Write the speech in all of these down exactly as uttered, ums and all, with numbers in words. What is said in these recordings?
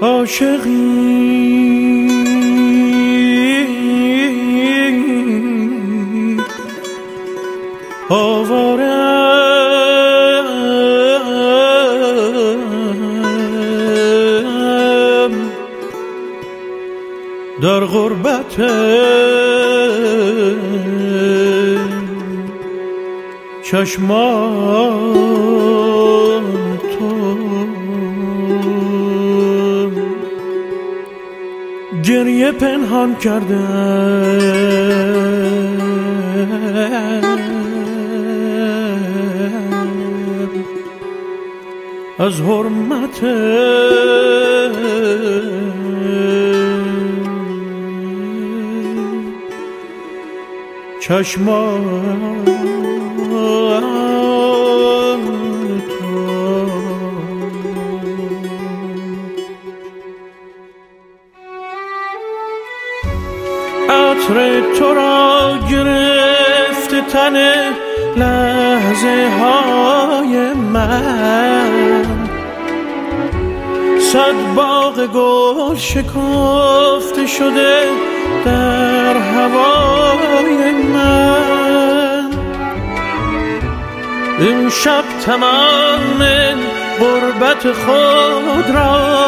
عاشقی آوارم در غربت چشمان تو، گریه پنهان کردم از حرمت چشمان تو. عطر تو را گرفت تن لحظه های من، صد باغ گل شکفته شده در هوای من. امشب تمام غربت خود را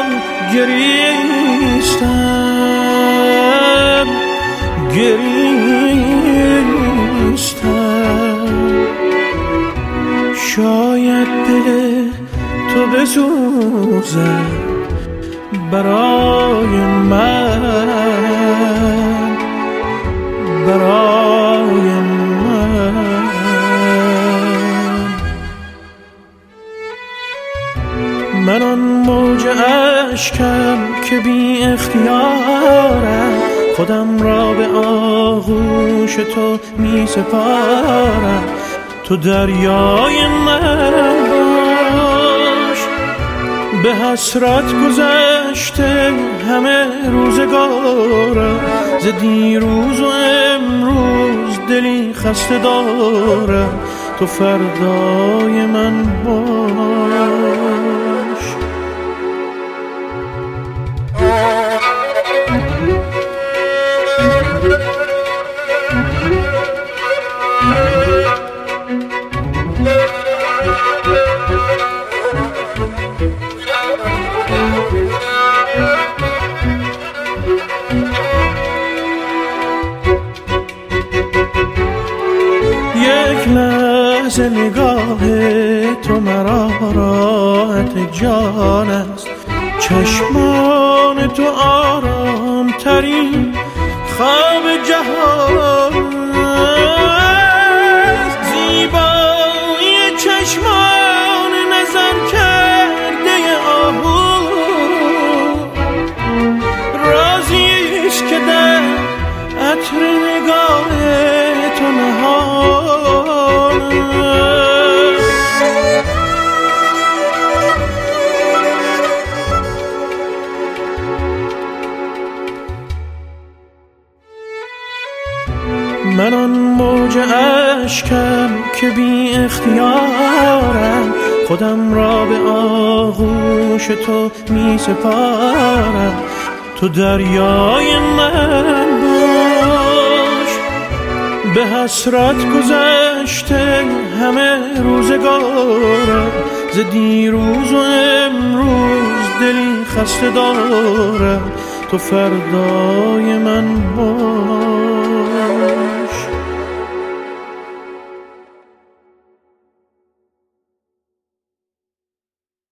گریستم گریستم شاید دل تو بسوزد برای من، برای من. من آن موج اشکم که بی اختیارم، خودم را به آغوش تو می سپارم. تو دریای من باش، به حسرت گذشته همه روزگارم. ز دیروز و امروز دلی خسته دارم، تو فردای من باش. یک لحظه نگاه تو مرا راحت جان است، چشمان تو آرام ترین خواب جهان است. زیبایی چشمان نظر کرده آهو رازی است که در عطر نگاه تو نهان است. من آن موج اشکم که بی اختیارم، خودم را به آغوش تو می سپارم. تو دریای من باش، به حسرت گذشته همه روزگارم. ز دیروز و امروز دلی خسته دارم، تو فردای من